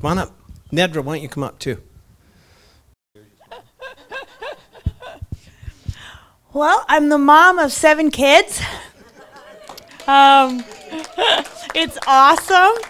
Come on up. Nedra, why don't you come up too? Well, I'm the mom of 7 kids. It's awesome.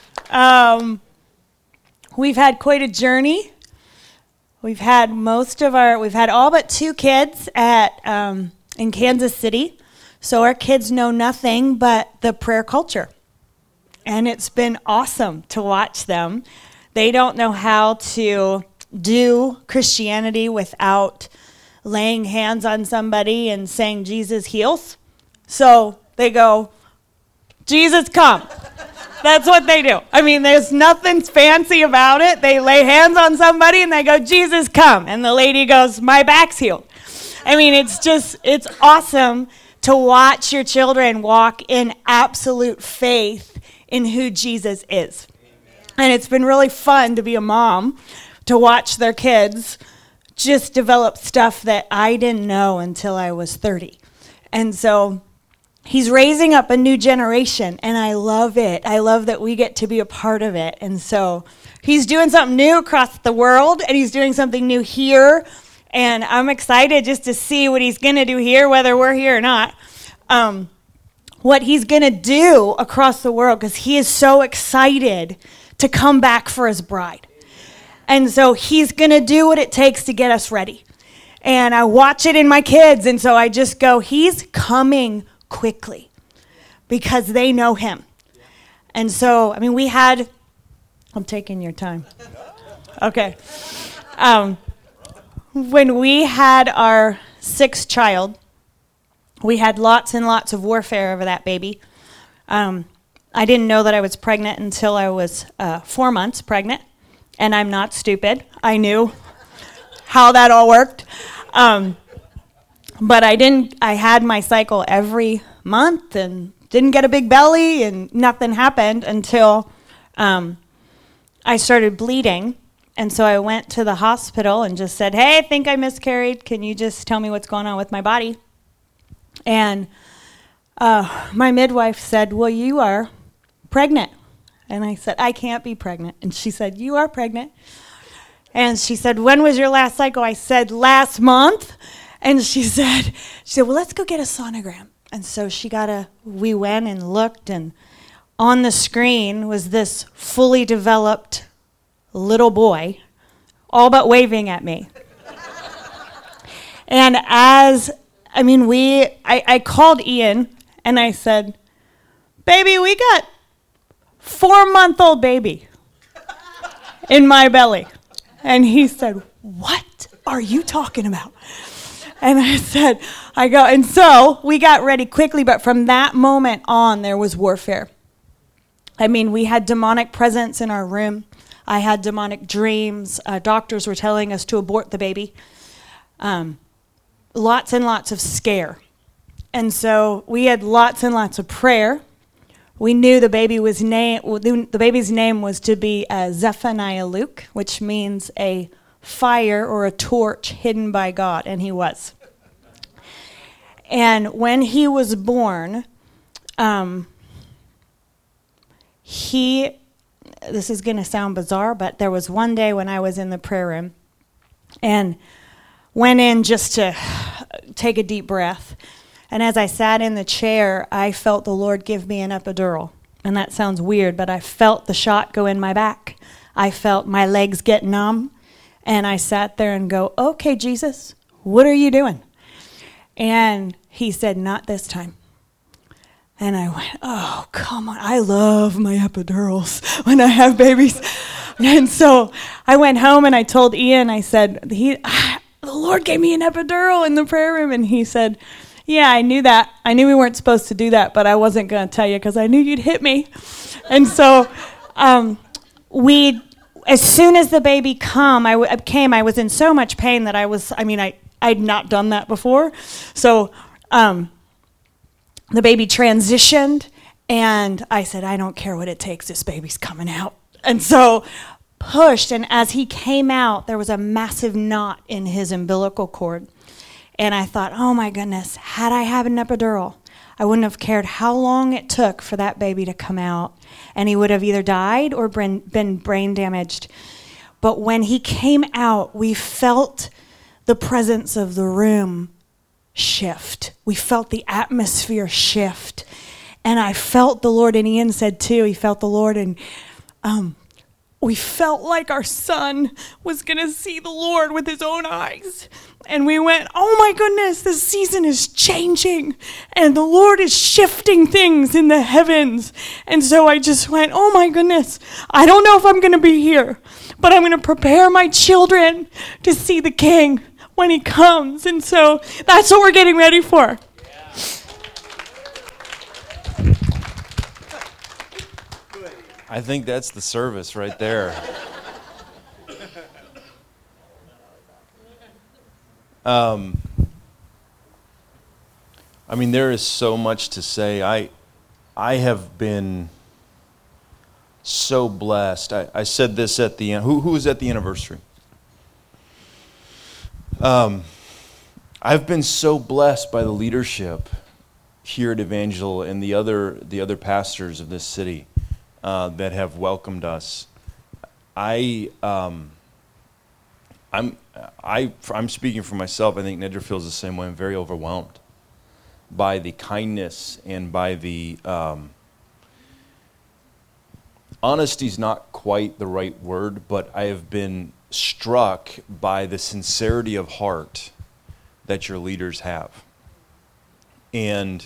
We've had quite a journey. We've had all but 2 kids in Kansas City. So our kids know nothing but the prayer culture. And it's been awesome to watch them. They don't know how to do Christianity without laying hands on somebody and saying, Jesus heals. So they go, Jesus, come. That's what they do. I mean, there's nothing fancy about it. They lay hands on somebody and they go, Jesus, come. And the lady goes, my back's healed. I mean, it's awesome to watch your children walk in absolute faith in who Jesus is. And it's been really fun to be a mom, to watch their kids just develop stuff that I didn't know until I was 30. And so he's raising up a new generation, and I love it. I love that we get to be a part of it. And so he's doing something new across the world, and he's doing something new here. And I'm excited just to see what he's going to do here, whether we're here or not. What he's going to do across the world, because he is so excited to come back for his bride. And so he's going to do what it takes to get us ready. And I watch it in my kids, and so I just go, he's coming quickly because they know him. And so, I mean, I'm taking your time. Okay. When we had our 6th child, we had lots and lots of warfare over that baby. I didn't know that I was pregnant until I was 4 months pregnant, and I'm not stupid. I knew how that all worked. But I had my cycle every month and didn't get a big belly, and nothing happened until I started bleeding. And so I went to the hospital and just said, hey, I think I miscarried. Can you just tell me what's going on with my body? And my midwife said, well, you are pregnant. And I said, I can't be pregnant. And she said, you are pregnant. And she said, when was your last cycle? I said, last month. And she said, well, let's go get a sonogram. And so we went and looked, and on the screen was this fully developed little boy, all but waving at me. And I called Ian, and I said, baby, we got 4-month-old baby in my belly. And he said, what are you talking about? And I said, and so we got ready quickly, but from that moment on, there was warfare. I mean, we had demonic presence in our room. I had demonic dreams. Doctors were telling us to abort the baby. Lots and lots of scare. And so we had lots and lots of prayer. We knew the baby's name was to be Zephaniah Luke, which means a fire or a torch hidden by God, and he was. And when he was born, this is going to sound bizarre, but there was one day when I was in the prayer room and went in just to take a deep breath. And as I sat in the chair, I felt the Lord give me an epidural. And that sounds weird, but I felt the shot go in my back. I felt my legs get numb. And I sat there and go, okay, Jesus, what are you doing? And he said, not this time. And I went, oh, come on. I love my epidurals when I have babies. And so I went home and I told Ian, I said, the Lord gave me an epidural in the prayer room. And he said, yeah, I knew that. I knew we weren't supposed to do that, but I wasn't going to tell you because I knew you'd hit me. And so as soon as the baby came, I was in so much pain that I'd not done that before. So the baby transitioned, and I said, I don't care what it takes, this baby's coming out. And so pushed, and as he came out, there was a massive knot in his umbilical cord. And I thought, oh my goodness, had I had an epidural, I wouldn't have cared how long it took for that baby to come out, and he would have either died or been brain damaged. But when he came out, we felt the presence of the room shift. We felt the atmosphere shift. And I felt the Lord, and Ian said too, he felt the Lord, and we felt like our son was going to see the Lord with his own eyes. And we went, oh my goodness, this season is changing, and the Lord is shifting things in the heavens. And so I just went, oh my goodness, I don't know if I'm going to be here, but I'm going to prepare my children to see the King when he comes. And so that's what we're getting ready for. I think that's the service right there. I mean, there is so much to say. I have been so blessed. I said this at the end. Who was at the anniversary? I've been so blessed by the leadership here at Evangel and the other pastors of this city that have welcomed us. I'm speaking for myself. I think Nedra feels the same way. I'm very overwhelmed by the kindness and by the honesty is not quite the right word, but I have been struck by the sincerity of heart that your leaders have. And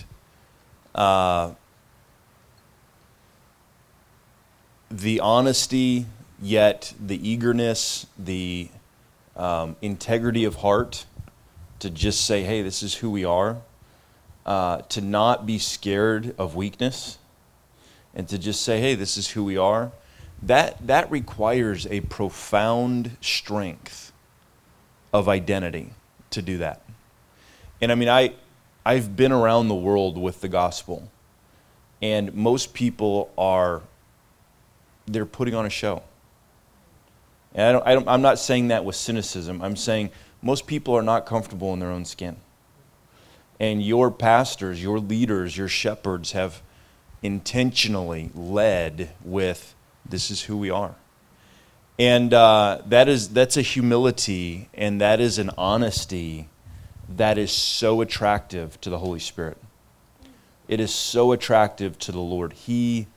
the honesty, yet the eagerness, the integrity of heart to just say, hey, this is who we are, to not be scared of weakness, and to just say, hey, this is who we are, that requires a profound strength of identity to do that. And I mean, I've been around the world with the gospel, and most people they're putting on a show. And I'm not saying that with cynicism. I'm saying most people are not comfortable in their own skin. And your pastors, your leaders, your shepherds have intentionally led with, this is who we are. And that's a humility, and that is an honesty that is so attractive to the Holy Spirit. It is so attractive to the Lord. He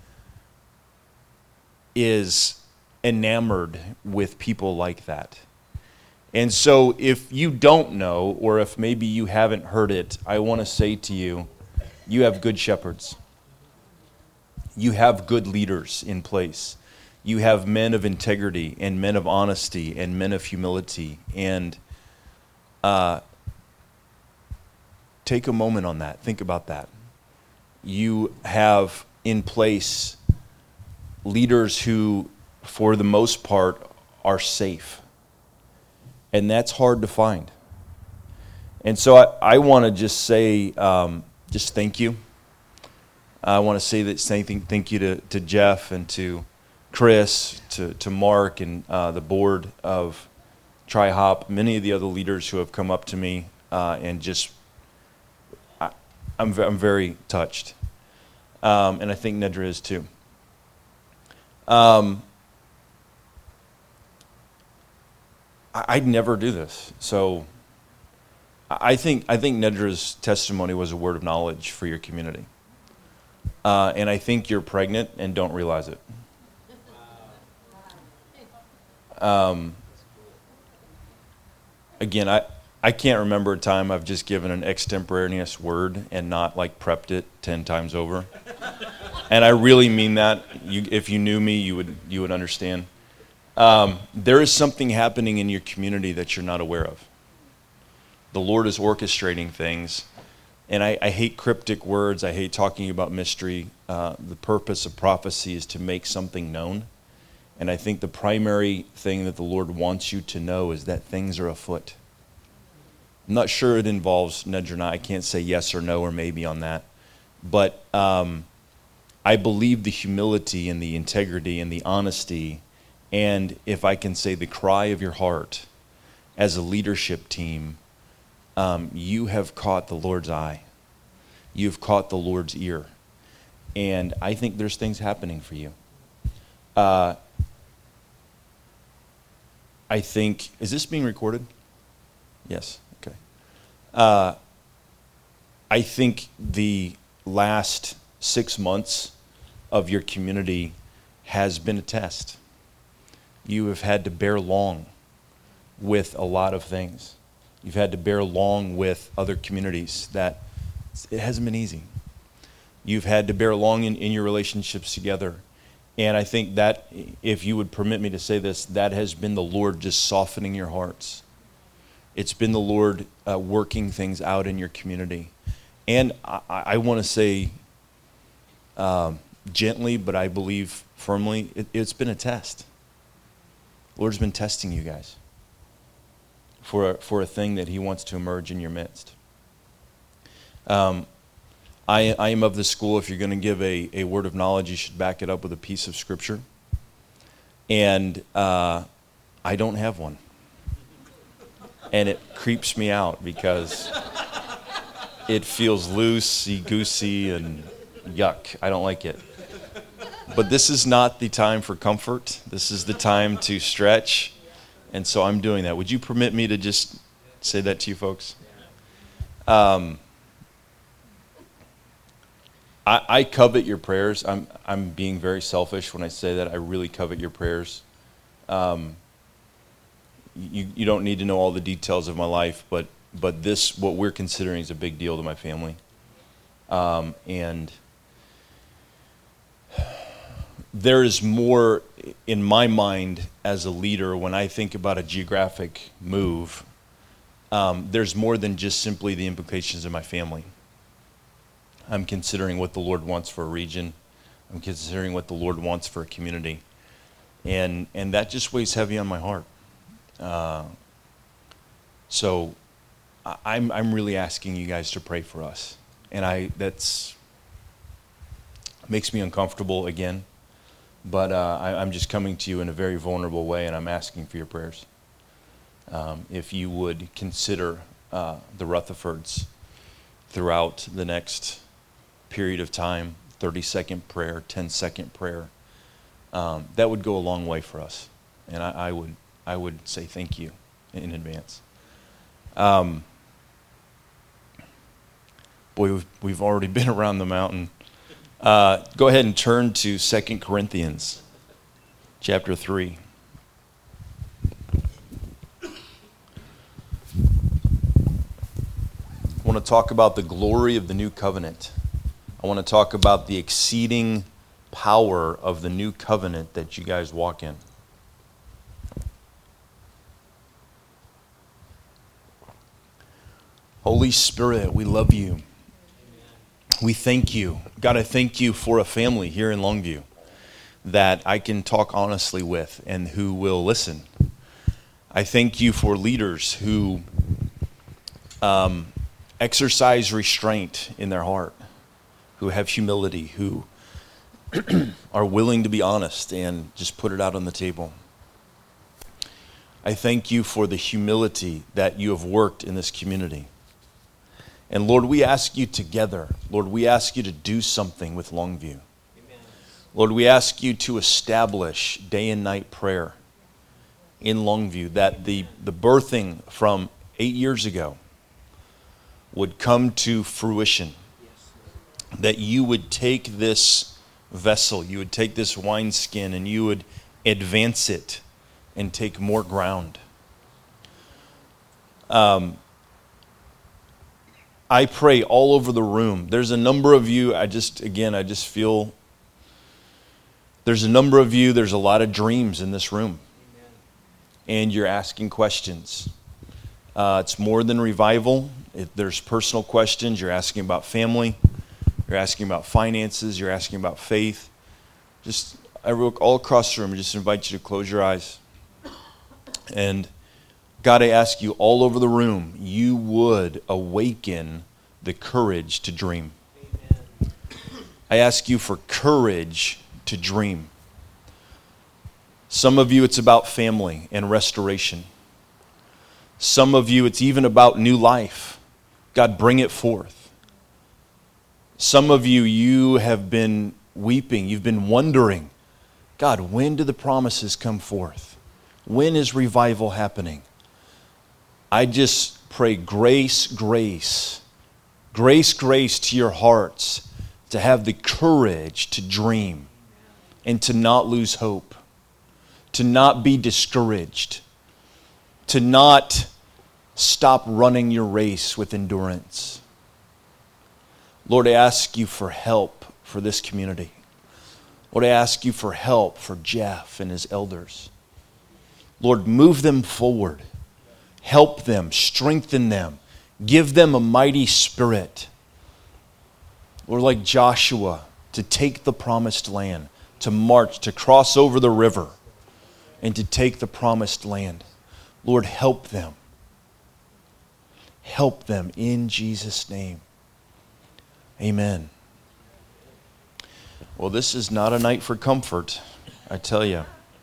is enamored with people like that. And so if you don't know, or if maybe you haven't heard it, I want to say to you, you have good shepherds. You have good leaders in place. You have men of integrity and men of honesty and men of humility. And take a moment on that. Think about that. You have in place leaders who, for the most part, are safe. And that's hard to find. And so I want to just say, just thank you. I want to say that thank you to Jeff and to Chris, to Mark and the board of Tri-Hop, many of the other leaders who have come up to me and just, I'm very touched. And I think Nedra is too. I'd never do this. So I think Nedra's testimony was a word of knowledge for your community. And I think you're pregnant and don't realize it. Again, I can't remember a time I've just given an extemporaneous word and not like prepped it 10 times over. And I really mean that. If you knew me, you would understand. There is something happening in your community that you're not aware of. The Lord is orchestrating things. And I hate cryptic words. I hate talking about mystery. The purpose of prophecy is to make something known. And I think the primary thing that the Lord wants you to know is that things are afoot. I'm not sure it involves Nedra and I can't say yes or no or maybe on that. But I believe the humility and the integrity and the honesty, and if I can say the cry of your heart as a leadership team, you have caught the Lord's eye. you've caught the Lord's ear. And I think there's things happening for you. I think, is this being recorded? Yes, okay. I think the last 6 months of your community has been a test. You have had to bear long with a lot of things. You've had to bear long with other communities that it hasn't been easy. You've had to bear long in your relationships together. And I think that, if you would permit me to say this, that has been the Lord just softening your hearts. It's been the Lord working things out in your community. And I want to say gently, but I believe firmly, it's been a test. The Lord's been testing you guys for a thing that he wants to emerge in your midst. I am of the school, if you're going to give a word of knowledge, you should back it up with a piece of scripture. And I don't have one. And it creeps me out because it feels loosey-goosey and yuck. I don't like it. But this is not the time for comfort. This is the time to stretch. And so I'm doing that. Would you permit me to just say that to you folks? I covet your prayers. I'm being very selfish when I say that. I really covet your prayers. You don't need to know all the details of my life, but this, what we're considering, is a big deal to my family. And there is more in my mind as a leader when I think about a geographic move. There's more than just simply the implications of my family. I'm considering what the Lord wants for a region. I'm considering what the Lord wants for a community. And that just weighs heavy on my heart. So I'm really asking you guys to pray for us. And that's makes me uncomfortable again. But I'm just coming to you in a very vulnerable way, and I'm asking for your prayers. If you would consider the Rutherfords throughout the next period of time, 30-second prayer, 10-second prayer, that would go a long way for us. And I would say thank you in advance. Boy, we've already been around the mountain. Go ahead and turn to 2 Corinthians chapter 3. I want to talk about the glory of the new covenant. I want to talk about the exceeding power of the new covenant that you guys walk in. Holy Spirit, we love you. We thank you. God, I thank you for a family here in Longview that I can talk honestly with and who will listen. I thank you for leaders who exercise restraint in their heart, who have humility, who are willing to be honest and just put it out on the table. I thank you for the humility that you have worked in this community. And Lord, we ask you together, Lord, we ask you to do something with Longview. Amen. Lord, we ask you to establish day and night prayer in Longview, that the birthing from 8 years ago would come to fruition. That you would take this vessel, you would take this wineskin, and you would advance it and take more ground. I pray all over the room. There's a number of you, I just feel there's a number of you, there's a lot of dreams in this room. Amen. And you're asking questions. It's more than revival. There's personal questions. You're asking about family. You're asking about finances. You're asking about faith. Just all across the room, I just invite you to close your eyes. And God, I ask you all over the room, you would awaken the courage to dream. Amen. I ask you for courage to dream. Some of you, it's about family and restoration. Some of you, it's even about new life. God, bring it forth. Some of you, you have been weeping. You've been wondering, God, when do the promises come forth? When is revival happening? I just pray grace, grace, grace, grace to your hearts to have the courage to dream and to not lose hope, to not be discouraged, to not stop running your race with endurance. Lord, I ask you for help for this community. Lord, I ask you for help for Jeff and his elders. Lord, move them forward. Help them, strengthen them, give them a mighty spirit. Lord, like Joshua, to take the promised land, to march, to cross over the river, and to take the promised land. Lord, help them. Help them in Jesus' name. Amen. Well, this is not a night for comfort, I tell you.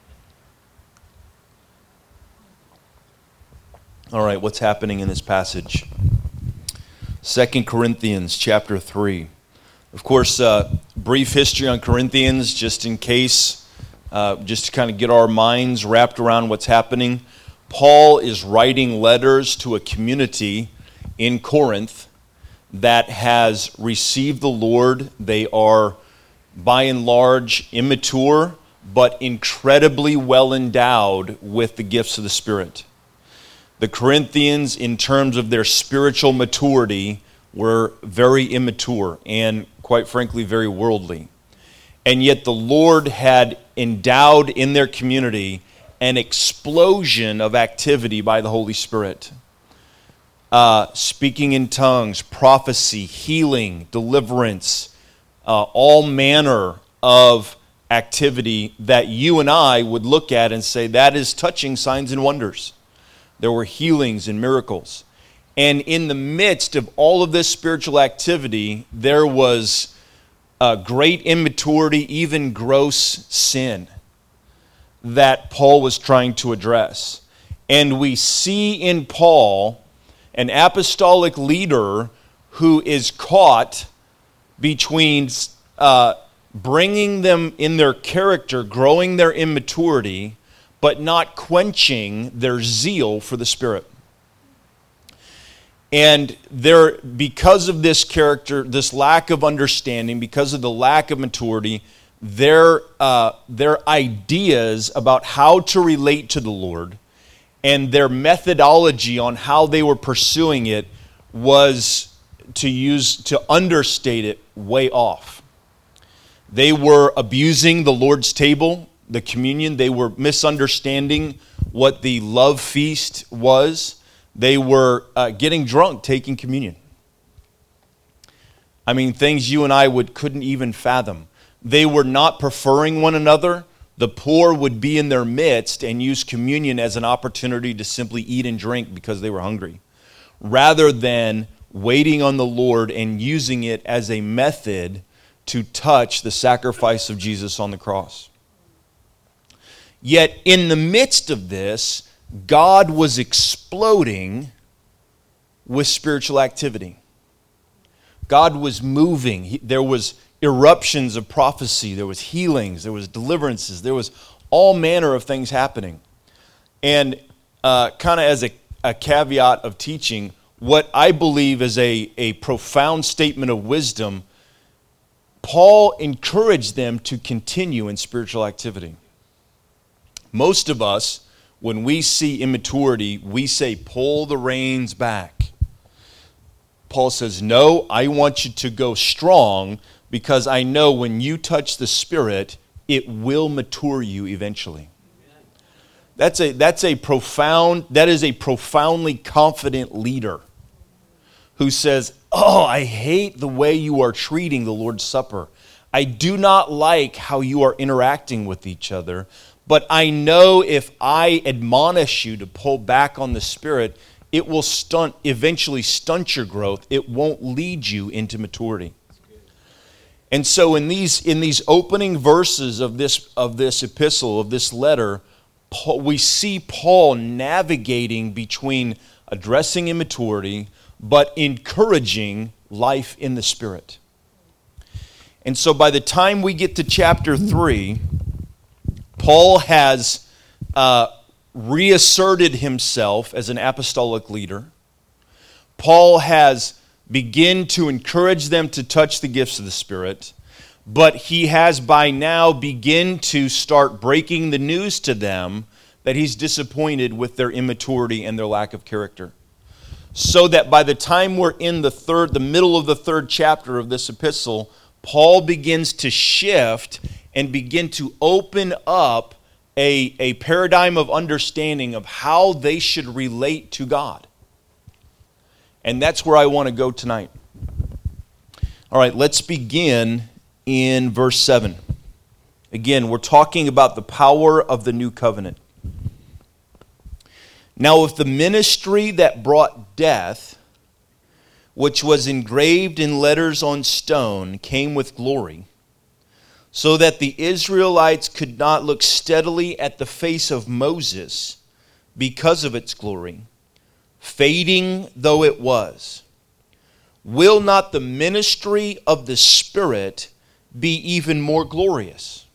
All right, what's happening in this passage? 2 Corinthians chapter 3. Of course, brief history on Corinthians, just in case, just to kind of get our minds wrapped around what's happening. Paul is writing letters to a community in Corinth that has received the Lord. They are, by and large, immature, but incredibly well endowed with the gifts of the Spirit. The Corinthians, in terms of their spiritual maturity, were very immature and, quite frankly, very worldly. And yet the Lord had endowed in their community an explosion of activity by the Holy Spirit. Speaking in tongues, prophecy, healing, deliverance, all manner of activity that you and I would look at and say, that is touching signs and wonders. There were healings and miracles. And in the midst of all of this spiritual activity, there was great immaturity, even gross sin that Paul was trying to address. And we see in Paul an apostolic leader who is caught between bringing them in their character, growing their immaturity, but not quenching their zeal for the Spirit. And because of this character, this lack of understanding, because of the lack of maturity, their ideas about how to relate to the Lord and their methodology on how they were pursuing it was, to understate it, way off. They were abusing the Lord's table, the communion. They were misunderstanding what the love feast was. They were getting drunk, taking communion. I mean, things you and I couldn't even fathom. They were not preferring one another. The poor would be in their midst and use communion as an opportunity to simply eat and drink because they were hungry, rather than waiting on the Lord and using it as a method to touch the sacrifice of Jesus on the cross. Yet in the midst of this, God was exploding with spiritual activity. God was moving. There was eruptions of prophecy. There was healings. There was deliverances. There was all manner of things happening. And kind of as a caveat of teaching, what I believe is a profound statement of wisdom, Paul encouraged them to continue in spiritual activity. Most of us, when we see immaturity, we say, pull the reins back. Paul says, no, I want you to go strong because I know when you touch the Spirit, it will mature you eventually. That is a profoundly confident leader who says, oh, I hate the way you are treating the Lord's Supper. I do not like how you are interacting with each other. But I know if I admonish you to pull back on the Spirit, it will eventually stunt your growth. It won't lead you into maturity. And so in these opening verses of this epistle, of this letter, we see Paul navigating between addressing immaturity, but encouraging life in the Spirit. And so by the time we get to chapter 3, Paul has reasserted himself as an apostolic leader. Paul has begun to encourage them to touch the gifts of the Spirit, but he has by now begun to start breaking the news to them that he's disappointed with their immaturity and their lack of character. So that by the time we're in the middle of the 3rd chapter of this epistle, Paul begins to shift and begin to open up a paradigm of understanding of how they should relate to God. And that's where I want to go tonight. All right, let's begin in verse 7. Again, we're talking about the power of the new covenant. Now, if the ministry that brought death, which was engraved in letters on stone, came with glory, so that the Israelites could not look steadily at the face of Moses because of its glory, fading though it was, will not the ministry of the Spirit be even more glorious?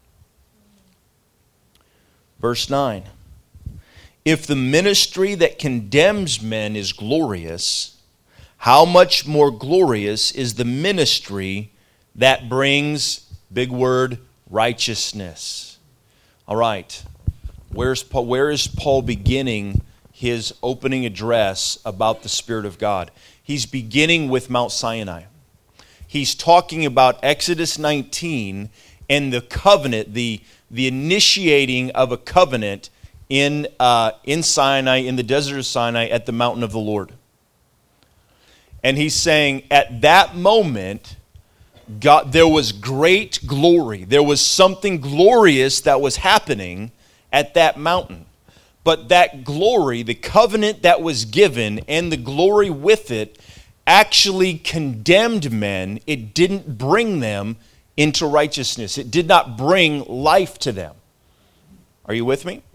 Verse 9. If the ministry that condemns men is glorious, how much more glorious is the ministry that brings, big word, righteousness? All right. Where is Paul beginning his opening address about the Spirit of God? He's beginning with Mount Sinai. He's talking about Exodus 19 and the covenant, the initiating of a covenant in Sinai, in the desert of Sinai, at the mountain of the Lord. And he's saying at that moment, God, there was great glory. There was something glorious that was happening at that mountain. But that glory, the covenant that was given, and the glory with it, actually condemned men. It didn't bring them into righteousness. It did not bring life to them. Are you with me?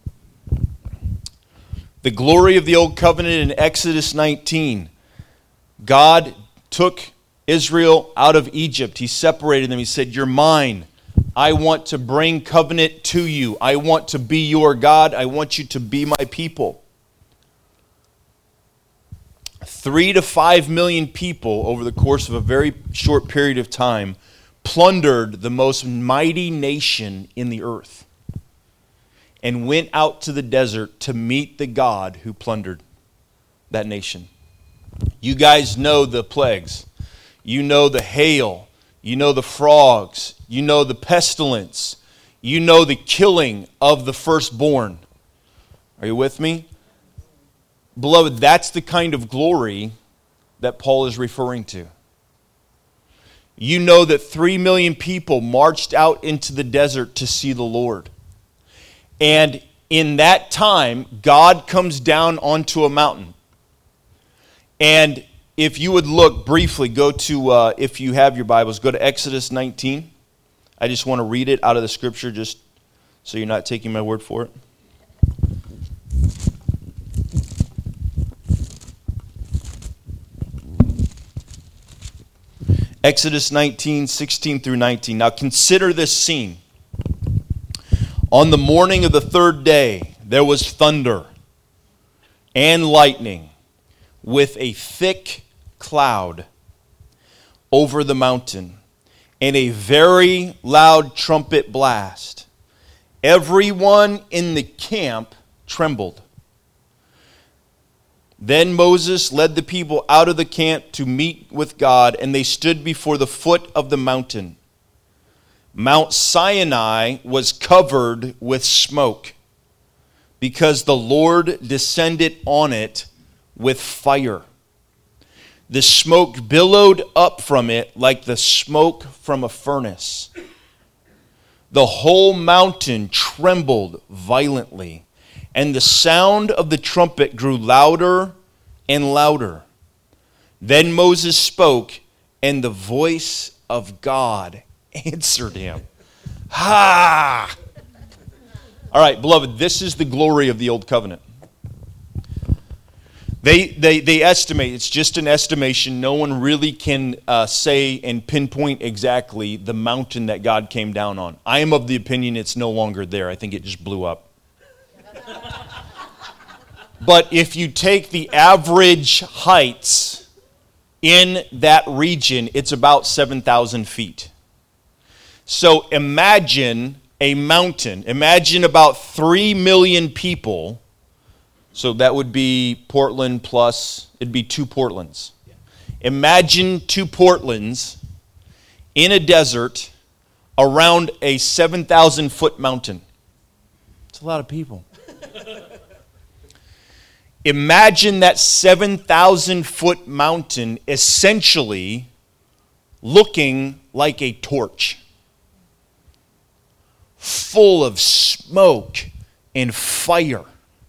The glory of the old covenant in Exodus 19. God took Israel out of Egypt. He separated them. He said, "You're mine. I want to bring covenant to you. I want to be your God. I want you to be my people." 3 to 5 million people over the course of a very short period of time plundered the most mighty nation in the earth and went out to the desert to meet the God who plundered that nation. You guys know the plagues. You know the hail. You know the frogs. You know the pestilence. You know the killing of the firstborn. Are you with me? Beloved, that's the kind of glory that Paul is referring to. You know that 3 million people marched out into the desert to see the Lord. And in that time, God comes down onto a mountain. And if you would look briefly, go to, if you have your Bibles, go to Exodus 19. I just want to read it out of the scripture just so you're not taking my word for it. Exodus 19, 16 through 19. Now consider this scene. On the morning of the 3rd day, there was thunder and lightning with a thick cloud over the mountain and a very loud trumpet blast. Everyone in the camp trembled. Then Moses led the people out of the camp to meet with God, and they stood before the foot of the mountain. Mount Sinai was covered with smoke because the Lord descended on it with fire. The smoke billowed up from it like the smoke from a furnace. The whole mountain trembled violently, and the sound of the trumpet grew louder and louder. Then Moses spoke, and the voice of God answered him. Ha! All right, beloved, this is the glory of the old covenant. They estimate, it's just an estimation. No one really can say and pinpoint exactly the mountain that God came down on. I am of the opinion it's no longer there. I think it just blew up. But if you take the average heights in that region, it's about 7,000 feet. So imagine a mountain. Imagine about 3 million people. So that would be Portland plus, it'd be 2 Portlands. Imagine 2 Portlands in a desert around a 7,000-foot mountain. It's a lot of people. Imagine that 7,000-foot mountain essentially looking like a torch, full of smoke and fire.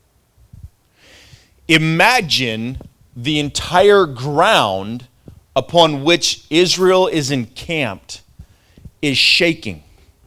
Imagine the entire ground upon which Israel is encamped is shaking.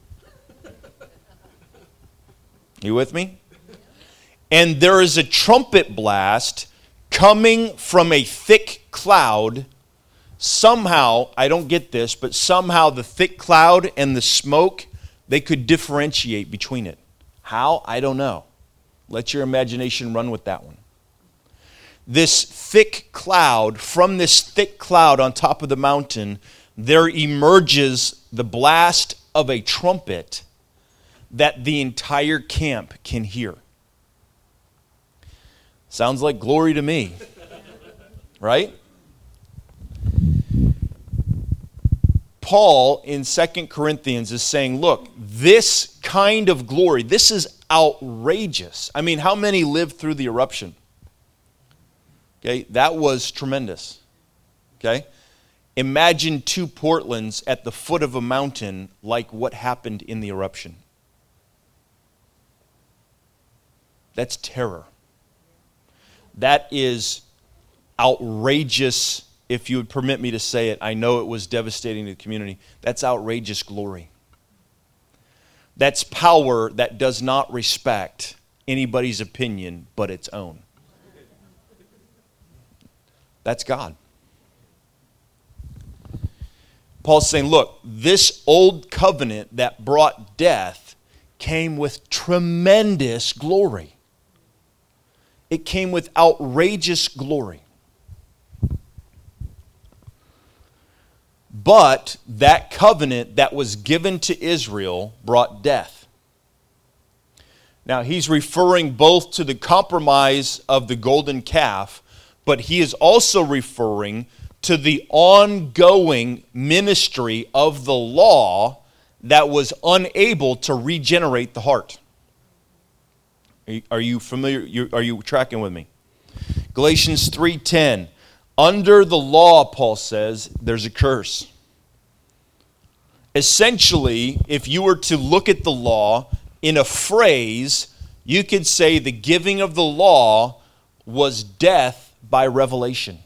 You with me? And there is a trumpet blast coming from a thick cloud. Somehow, I don't get this, but somehow the thick cloud and the smoke, they could differentiate between it. How? I don't know. Let your imagination run with that one. This thick cloud, from this thick cloud on top of the mountain, there emerges the blast of a trumpet that the entire camp can hear. Sounds like glory to me, right? Paul in 2 Corinthians is saying, look, this kind of glory, this is outrageous. I mean, how many lived through the eruption? Okay, that was tremendous. Okay? Imagine 2 Portlands at the foot of a mountain like what happened in the eruption. That's terror. That is outrageous, if you would permit me to say it. I know it was devastating to the community. That's outrageous glory. That's power that does not respect anybody's opinion but its own. That's God. Paul's saying, look, this old covenant that brought death came with tremendous glory. It came with outrageous glory. But that covenant that was given to Israel brought death. Now, he's referring both to the compromise of the golden calf, but he is also referring to the ongoing ministry of the law that was unable to regenerate the heart. Are you familiar? Are you tracking with me? Galatians 3:10. Under the law, Paul says, there's a curse. Essentially, if you were to look at the law in a phrase, you could say the giving of the law was death by revelation.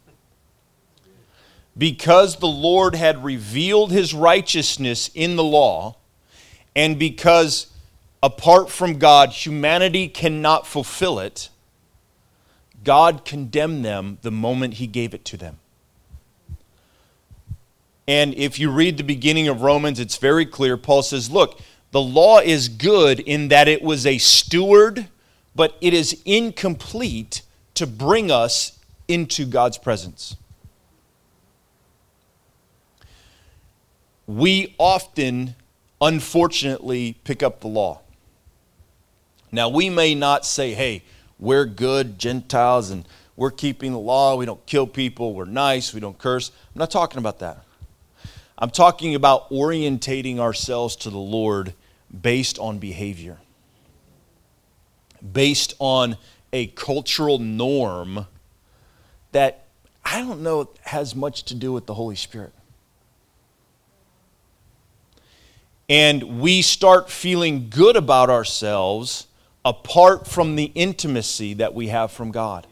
Because the Lord had revealed his righteousness in the law, and because apart from God, humanity cannot fulfill it, God condemned them the moment he gave it to them. And if you read the beginning of Romans, it's very clear. Paul says, look, the law is good in that it was a steward, but it is incomplete to bring us into God's presence. We often, unfortunately, pick up the law. Now, we may not say, hey, we're good Gentiles and we're keeping the law, we don't kill people, we're nice, we don't curse. I'm not talking about that. I'm talking about orientating ourselves to the Lord based on behavior, based on a cultural norm that I don't know has much to do with the Holy Spirit. And we start feeling good about ourselves apart from the intimacy that we have from God.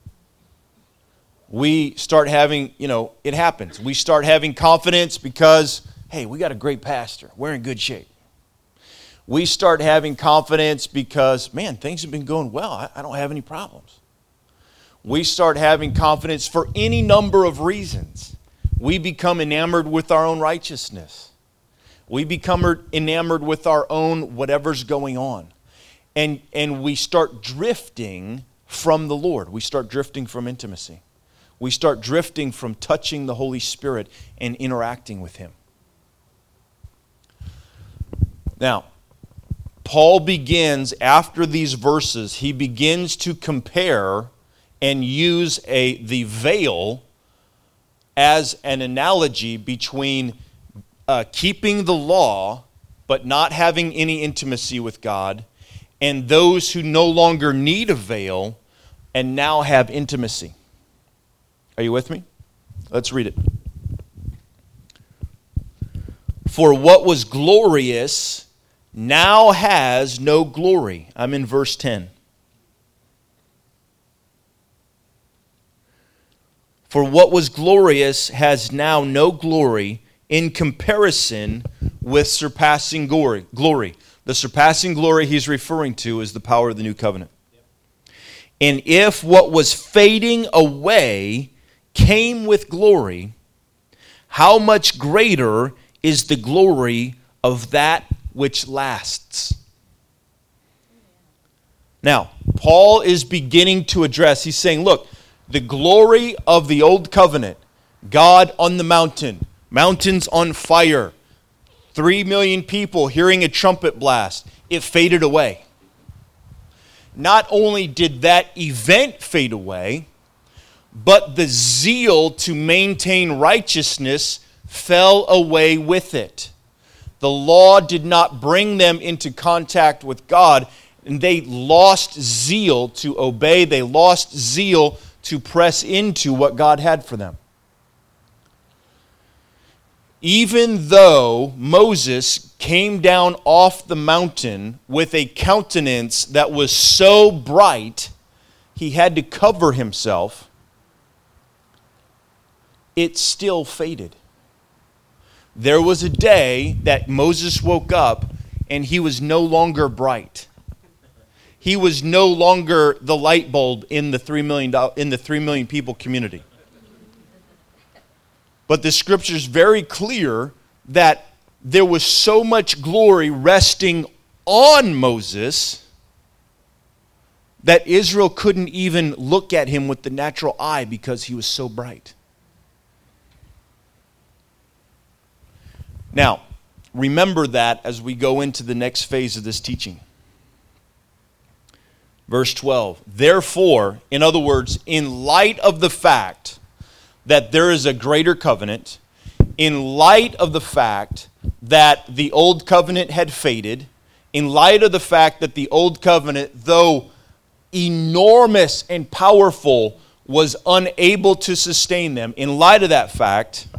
We start having, it happens. We start having confidence because, hey, we got a great pastor. We're in good shape. We start having confidence because, man, things have been going well. I don't have any problems. We start having confidence for any number of reasons. We become enamored with our own righteousness. We become enamored with our own whatever's going on. And we start drifting from the Lord. We start drifting from intimacy. We start drifting from touching the Holy Spirit and interacting with Him. Now, Paul begins, after these verses, he begins to compare and use the veil as an analogy between keeping the law but not having any intimacy with God, and those who no longer need a veil and now have intimacy. Are you with me? Let's read it. For what was glorious now has no glory. I'm in verse 10. For what was glorious has now no glory in comparison with surpassing glory. The surpassing glory he's referring to is the power of the new covenant. And if what was fading away came with glory, how much greater is the glory of that which lasts? Now, Paul is beginning to address, he's saying, look, the glory of the old covenant, God on the mountain, mountains on fire, 3 million people hearing a trumpet blast, it faded away. Not only did that event fade away, but the zeal to maintain righteousness fell away with it. The law did not bring them into contact with God, and they lost zeal to obey. They lost zeal to press into what God had for them. Even though Moses came down off the mountain with a countenance that was so bright, he had to cover himself, it still faded. There was a day that Moses woke up and he was no longer bright. He was no longer the light bulb in the 3 million people community. But the scripture is very clear that there was so much glory resting on Moses that Israel couldn't even look at him with the natural eye because he was so bright. Now, remember that as we go into the next phase of this teaching. Verse 12, therefore, in other words, in light of the fact that there is a greater covenant, in light of the fact that the old covenant had faded, in light of the fact that the old covenant, though enormous and powerful, was unable to sustain them, in light of that fact,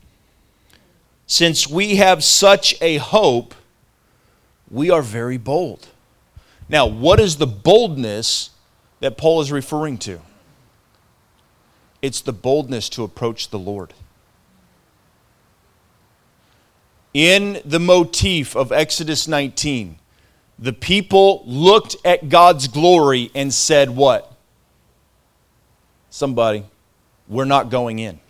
since we have such a hope, we are very bold. Now, what is the boldness that Paul is referring to? It's the boldness to approach the Lord. In the motif of Exodus 19, the people looked at God's glory and said what? Somebody, we're not going in.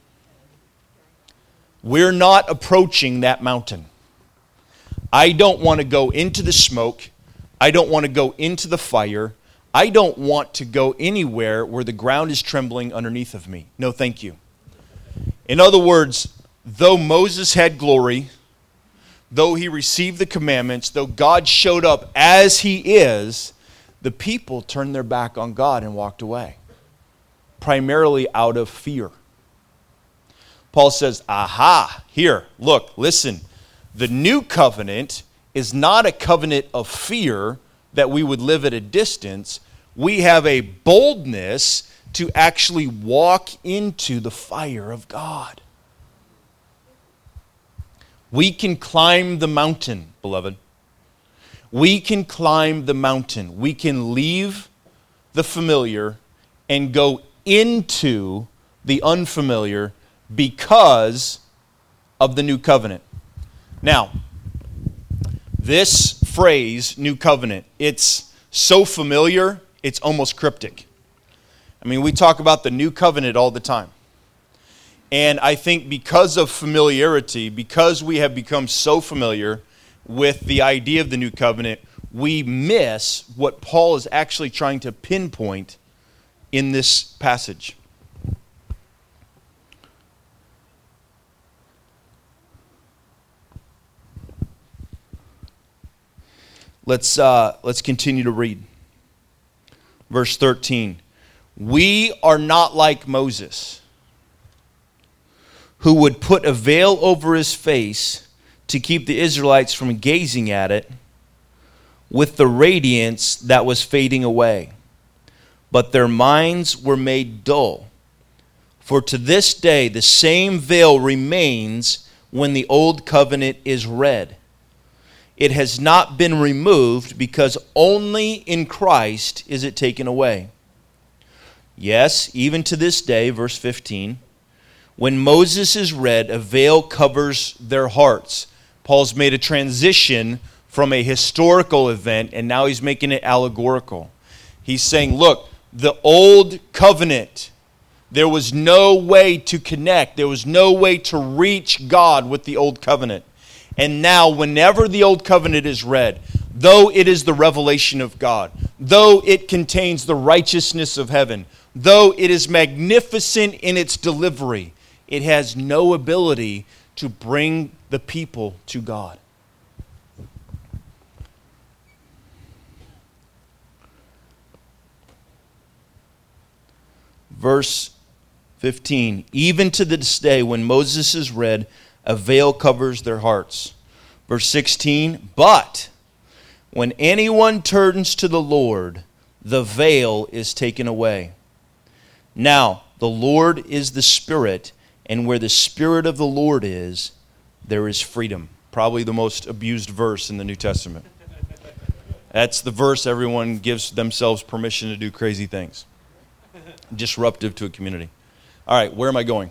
We're not approaching that mountain. I don't want to go into the smoke. I don't want to go into the fire. I don't want to go anywhere where the ground is trembling underneath of me. No, thank you. In other words, though Moses had glory, though he received the commandments, though God showed up as he is, the people turned their back on God and walked away, primarily out of fear. Paul says, aha, here, look, listen. The new covenant is not a covenant of fear that we would live at a distance. We have a boldness to actually walk into the fire of God. We can climb the mountain, beloved. We can climb the mountain. We can leave the familiar and go into the unfamiliar because of the new covenant. Now, this phrase, new covenant, it's so familiar, it's almost cryptic. I mean, we talk about the new covenant all the time. And I think because of familiarity, because we have become so familiar with the idea of the new covenant, we miss what Paul is actually trying to pinpoint in this passage. Let's continue to read. Verse 13. We are not like Moses, who would put a veil over his face to keep the Israelites from gazing at it with the radiance that was fading away. But their minds were made dull. For to this day the same veil remains when the old covenant is read. It has not been removed because only in Christ is it taken away. Yes, even to this day, verse 15, when Moses is read, a veil covers their hearts. Paul's made a transition from a historical event, and now he's making it allegorical. He's saying, look, the old covenant, there was no way to connect. There was no way to reach God with the old covenant. And now, whenever the old covenant is read, though it is the revelation of God, though it contains the righteousness of heaven, though it is magnificent in its delivery, it has no ability to bring the people to God. Verse 15, even to this day when Moses is read, a veil covers their hearts. Verse 16, but when anyone turns to the Lord, the veil is taken away. Now, the Lord is the Spirit, and where the Spirit of the Lord is, there is freedom. Probably the most abused verse in the New Testament. That's the verse everyone gives themselves permission to do crazy things. Disruptive to a community. All right, where am I going?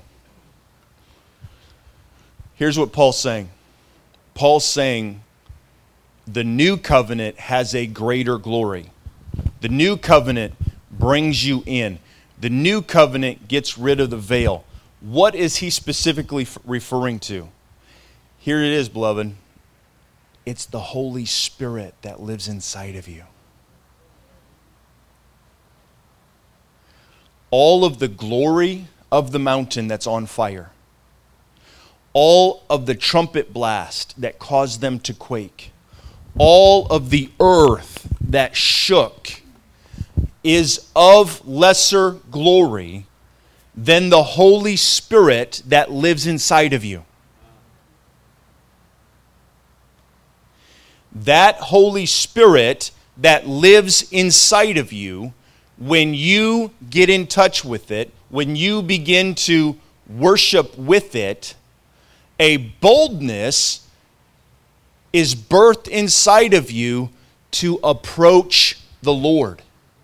Here's what Paul's saying. Paul's saying the new covenant has a greater glory. The new covenant brings you in. The new covenant gets rid of the veil. What is he specifically referring to? Here it is, beloved. It's the Holy Spirit that lives inside of you. All of the glory of the mountain that's on fire, all of the trumpet blast that caused them to quake, all of the earth that shook is of lesser glory than the Holy Spirit that lives inside of you. That Holy Spirit that lives inside of you, when you get in touch with it, when you begin to worship with it, a boldness is birthed inside of you to approach the Lord.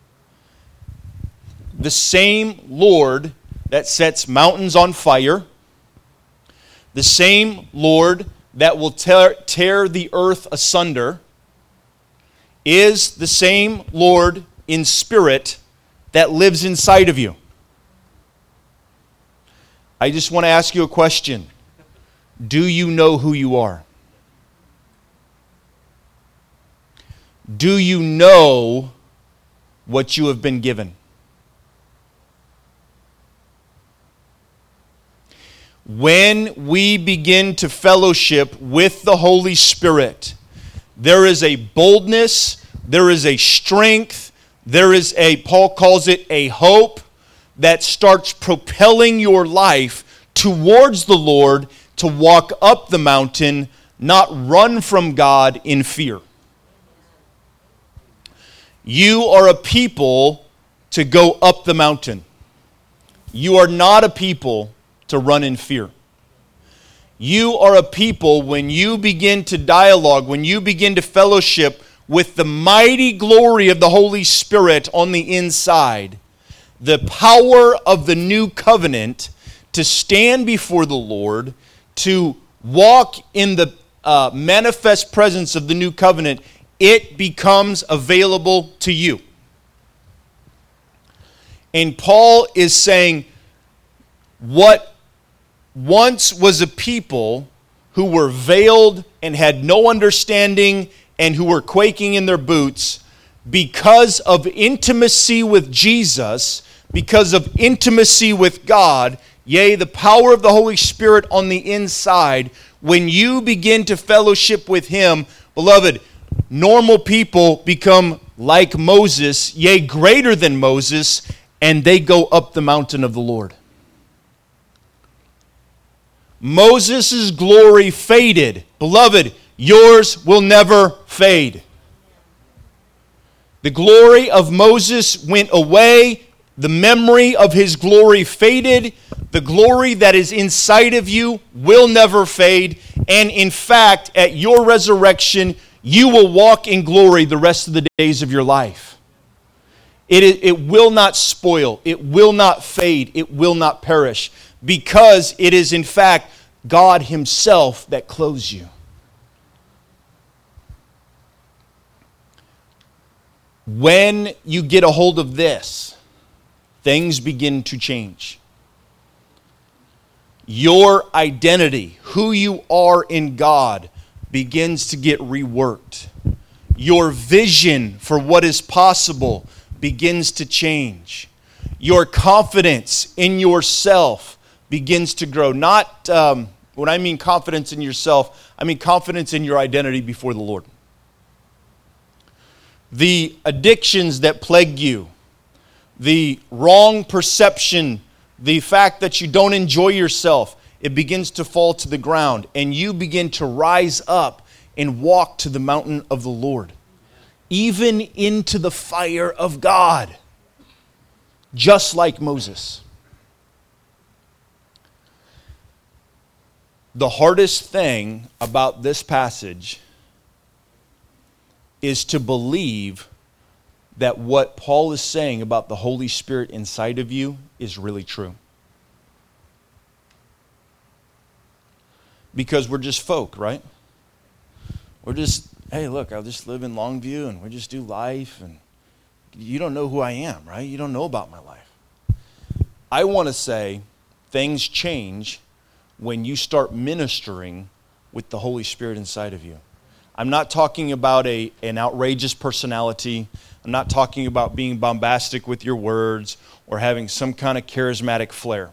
The same Lord that sets mountains on fire, the same Lord that will tear the earth asunder, is the same Lord in spirit that lives inside of you. I just want to ask you a question. Do you know who you are? Do you know what you have been given? When we begin to fellowship with the Holy Spirit, there is a boldness, there is a strength, there is a, Paul calls it a hope, that starts propelling your life towards the Lord to walk up the mountain, not run from God in fear. You are a people to go up the mountain. You are not a people to run in fear. You are a people, when you begin to dialogue, when you begin to fellowship with the mighty glory of the Holy Spirit on the inside, the power of the new covenant to stand before the Lord, to walk in the manifest presence of the new covenant, it becomes available to you. And Paul is saying, what once was a people who were veiled and had no understanding and who were quaking in their boots, because of intimacy with Jesus, because of intimacy with God, yea, the power of the Holy Spirit on the inside, when you begin to fellowship with Him, beloved, normal people become like Moses, yea, greater than Moses, and they go up the mountain of the Lord. Moses' glory faded. Beloved, yours will never fade. The glory of Moses went away. The memory of his glory faded. The glory that is inside of you will never fade. And in fact, at your resurrection, you will walk in glory the rest of the days of your life. It will not spoil. It will not fade. It will not perish. Because it is in fact God Himself that clothes you. When you get a hold of this, things begin to change. Your identity, who you are in God, begins to get reworked. Your vision for what is possible begins to change. Your confidence in yourself begins to grow. Not, when I mean confidence in yourself, I mean confidence in your identity before the Lord. The addictions that plague you, the wrong perception, the fact that you don't enjoy yourself, it begins to fall to the ground, and you begin to rise up and walk to the mountain of the Lord, even into the fire of God, just like Moses. The hardest thing about this passage is to believe that what Paul is saying about the Holy Spirit inside of you is really true. Because we're just folk, right? We're just, hey, look, I'll just live in Longview and we just do life, and you don't know who I am, right? You don't know about my life. I want to say things change when you start ministering with the Holy Spirit inside of you. I'm not talking about an outrageous personality. I'm not talking about being bombastic with your words or having some kind of charismatic flair.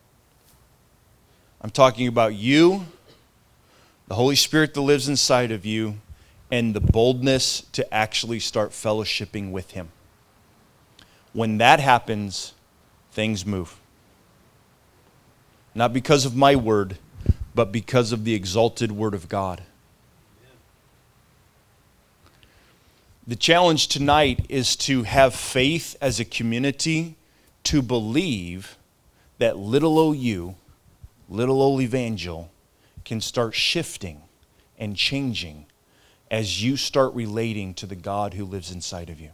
I'm talking about you, the Holy Spirit that lives inside of you, and the boldness to actually start fellowshipping with Him. When that happens, things move. Not because of my word, but because of the exalted word of God. The challenge tonight is to have faith as a community to believe that little old you, little old Evangel, can start shifting and changing as you start relating to the God who lives inside of you.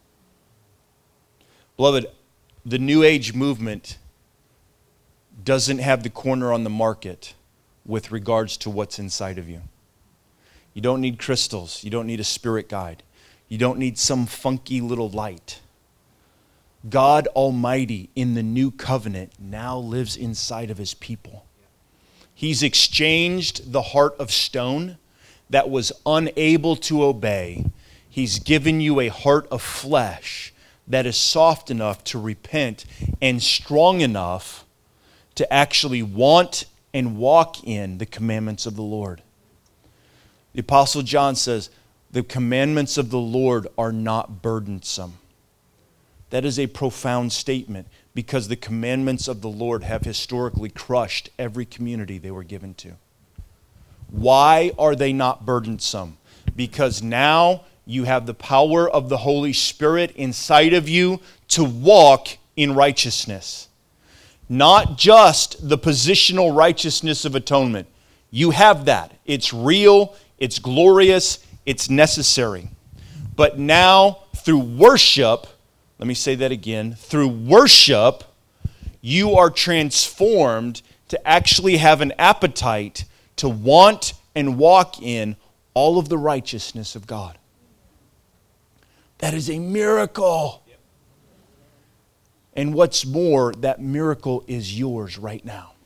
Beloved, the New Age movement doesn't have the corner on the market with regards to what's inside of you. You don't need crystals. You don't need a spirit guide. You don't need some funky little light. God Almighty in the new covenant now lives inside of His people. He's exchanged the heart of stone that was unable to obey. He's given you a heart of flesh that is soft enough to repent and strong enough to actually want and walk in the commandments of the Lord. The Apostle John says, the commandments of the Lord are not burdensome. That is a profound statement because the commandments of the Lord have historically crushed every community they were given to. Why are they not burdensome? Because now you have the power of the Holy Spirit inside of you to walk in righteousness. Not just the positional righteousness of atonement. You have that. It's real, it's glorious, it's necessary. But now, through worship, let me say that again, through worship, you are transformed to actually have an appetite to want and walk in all of the righteousness of God. That is a miracle. And what's more, that miracle is yours right now.